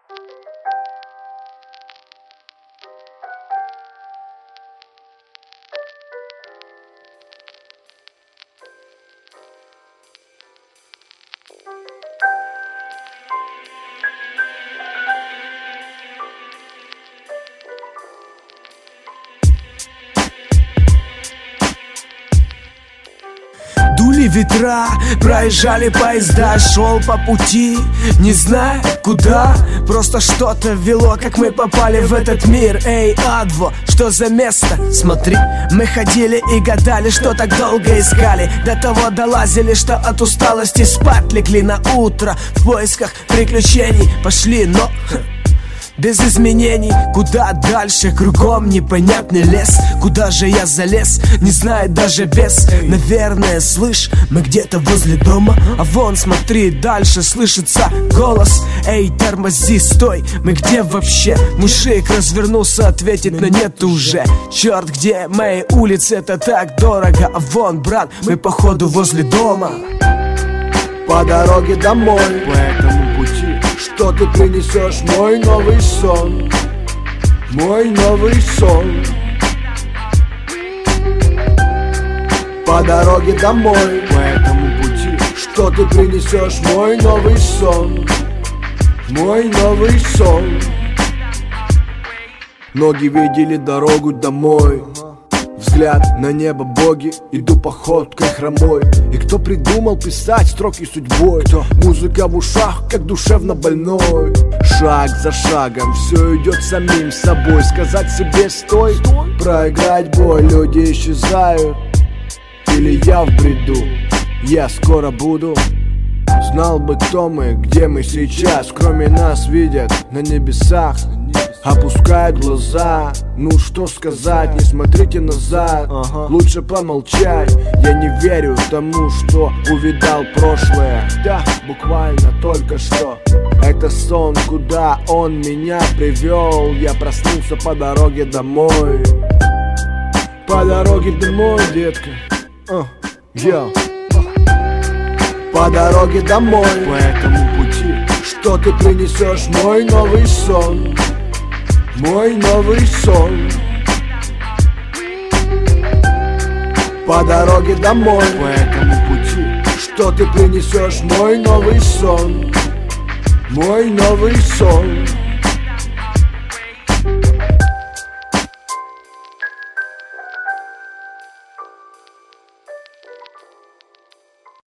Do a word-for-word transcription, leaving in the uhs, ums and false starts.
Дули ветра, проезжали поезда, шел по пути, не зная куда. Просто что-то вело, как мы попали в этот мир. Эй, Адво, что за место? Смотри, мы ходили и гадали, что так долго искали. До того долазили, что от усталости спать легли на утро. В поисках приключений пошли, но... без изменений, куда дальше, кругом непонятный лес. Куда же я залез, не знает даже бес. Наверное, слышь, мы где-то возле дома. А вон, смотри, дальше слышится голос. Эй, тормози, стой, мы где вообще? Мужик развернулся ответить, но нет уже. Черт, где мои улицы, это так дорого. А вон, брат, мы походу возле дома. По дороге домой, по этому пути, что ты принесешь, мой новый сон, мой новый сон. По дороге домой, по этому пути, что ты принесешь, мой новый сон, мой новый сон. Ноги видели дорогу домой, взгляд на небо, боги, иду походкой хромой. И кто придумал писать строки судьбой? Кто? Музыка в ушах, как душевно больной. Шаг за шагом, все идет самим собой. Сказать себе стой, проиграть бой. Люди исчезают, или я в бреду? Я скоро буду. Знал бы, кто мы, где мы сейчас. Кроме нас видят на небесах, опускают глаза. Ну что сказать, не смотрите назад, ага. Лучше помолчать. Я не верю тому, что увидал прошлое. Да, буквально только что. Это сон, куда он меня привел. Я проснулся по дороге домой. По дороге домой, детка. uh, yeah. По дороге домой, по этому пути, что ты принесешь, мой новый сон, мой новый сон. По дороге домой, по этому пути, что ты принесешь, мой новый сон, мой новый сон.